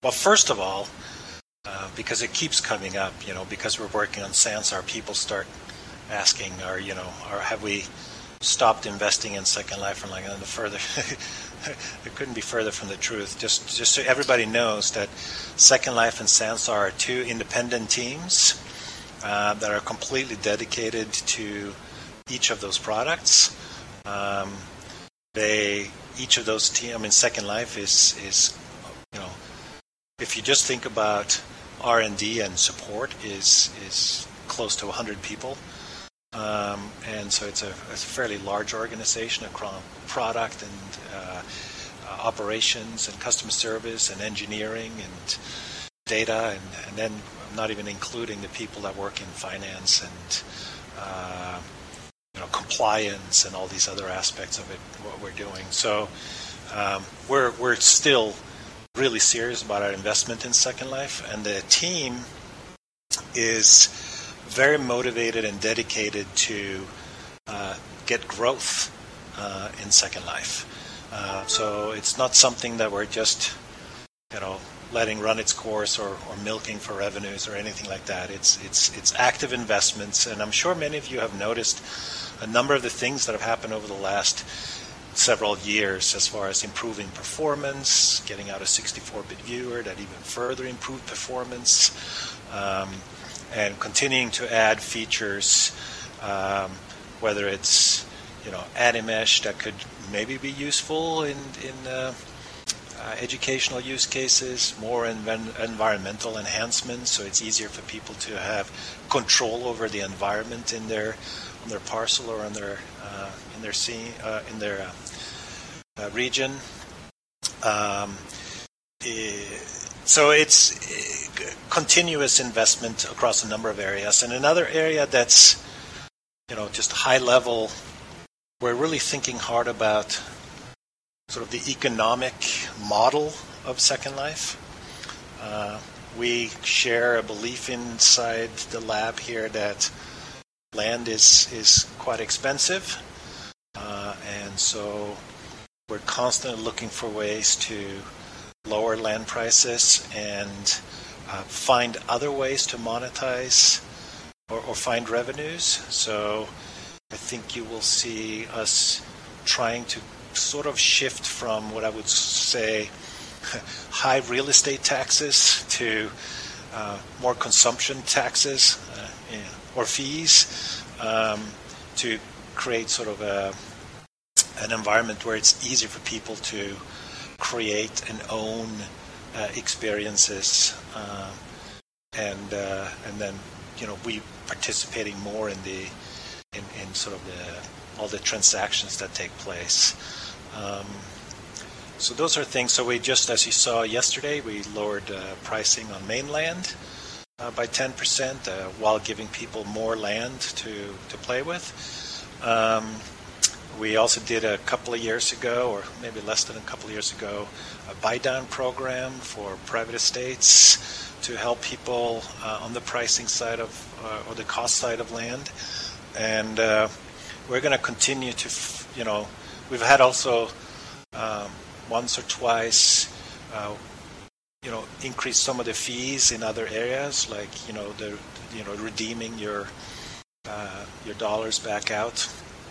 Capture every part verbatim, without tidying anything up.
Well, first of all, uh, because it keeps coming up, you know, because we're working on Sansar, people start asking, or you know, or have we stopped investing in Second Life? And like, and the further, it couldn't be further from the truth. Just, just so everybody knows that Second Life and Sansar are two independent teams uh, that are completely dedicated to each of those products. Um, they, each of those teams. I mean, Second Life is is, you know, if you just think about R and D and support, is is close to one hundred people. Um, and so it's a, it's a fairly large organization across product and uh, uh, operations and customer service and engineering and data, and, and then I'm not even including the people that work in finance and uh, you know, compliance and all these other aspects of it, what we're doing. So um, we're we're still really serious about our investment in Second Life, and the team is very motivated and dedicated to uh, get growth uh, in Second Life. Uh, so it's not something that we're just, you know, letting run its course or, or milking for revenues or anything like that. It's it's it's active investments, and I'm sure many of you have noticed a number of the things that have happened over the last several years as far as improving performance, getting out a sixty-four bit viewer that even further improved performance. Um, and continuing to add features, um, whether it's, you know, Animesh that could maybe be useful in, in uh, uh, educational use cases, more env- environmental enhancements, so it's easier for people to have control over the environment in their on their parcel or in their uh, in their scene, uh, in their uh, uh, region. Um, it, So it's continuous investment across a number of areas. And another area that's, you know, just high level, we're really thinking hard about sort of the economic model of Second Life. Uh, we share a belief inside the lab here that land is, is quite expensive. Uh, and so we're constantly looking for ways to lower land prices and uh, find other ways to monetize or, or find revenues. So I think you will see us trying to sort of shift from what I would say high real estate taxes to uh, more consumption taxes uh, or fees um, to create sort of a, an environment where it's easier for people to create and own uh, experiences, uh, and uh, and then, you know, we participating more in the in, in sort of the all the transactions that take place. Um, so those are things. So we just, as you saw yesterday, we lowered uh, pricing on mainland uh, by ten percent uh, while giving people more land to to play with. Um, We also did a couple of years ago, or maybe less than a couple of years ago, a buy-down program for private estates to help people uh, on the pricing side of, uh, or the cost side of land. And uh, we're going to continue to, f- you know, we've had also um, once or twice, uh, you know, increase some of the fees in other areas, like, you know, the, you know, redeeming your uh, your dollars back out.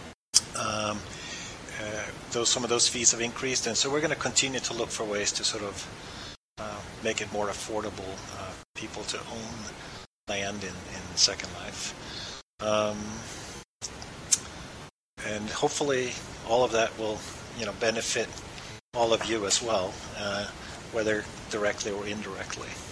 Um, uh, those some of those fees have increased, and so we're going to continue to look for ways to sort of uh, make it more affordable uh, for people to own land in, in Second Life, um, and hopefully all of that will, you know, benefit all of you as well, uh, whether directly or indirectly.